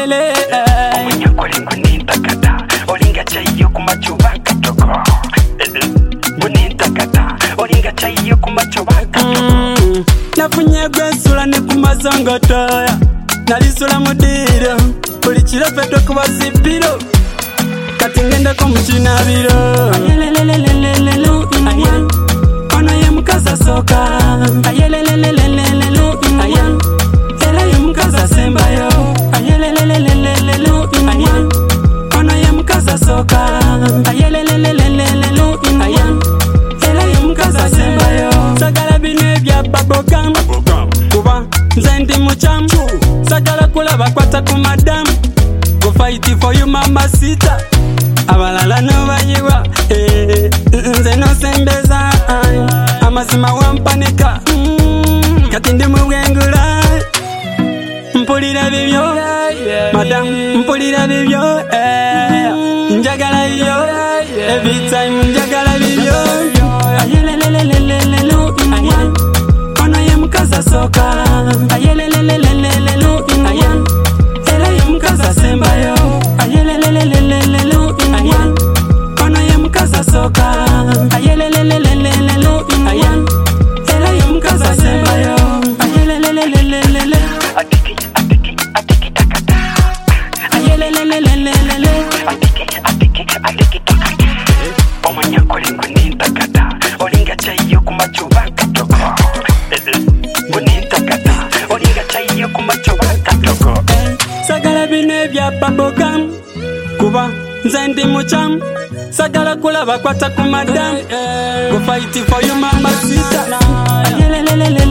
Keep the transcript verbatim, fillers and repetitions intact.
ayelelelele Omunyakole ngunintakata olinga chayo kumachuba katoko ngunintakata olinga chayo kumachuba katoko nafunye gwensula ne kumazongotoya nalisula mudiro buli kirafeto kuba sipiro kati ngendeko mu kinabiro ayelelelelele ayel ono ye mukaza soka ayelelelelele ayel era ye mukaza sembayo ayelelelelele ayel ono ye mukaza soka ayelelelelele ayel era ye mukaza sembayo sagala bine bya babogam kuba nze ndi mucham sagala kulaba kwata ku madam go fight for you mama sita abalala no bayiwa eh nze no sembeza amazima wampanika kati ndi mu bwengula mpulira bibyo madam mpulira bibyo eh njagala bibyo every time njagala bibyo ayelelelelele ayel ono ye mukaza soka ayelelelelele ayel era ye mukaza sembayo ayelelelelele ayel ono ye mukaza soka ayelelelelele ayel era ye mukaza sembayo ayelelelelele atiki atiki atiki takata ayelelelelele atiki atiki atiki takata omunyakole ngunintakata olinga chayo kumachuba katoko ngunintakata olinga chayo kumachuba katoko sagala bine bya babogam kuba nze ndi mucham sagala kulaba kwata ku madam go fight for you mama sita ayelelelele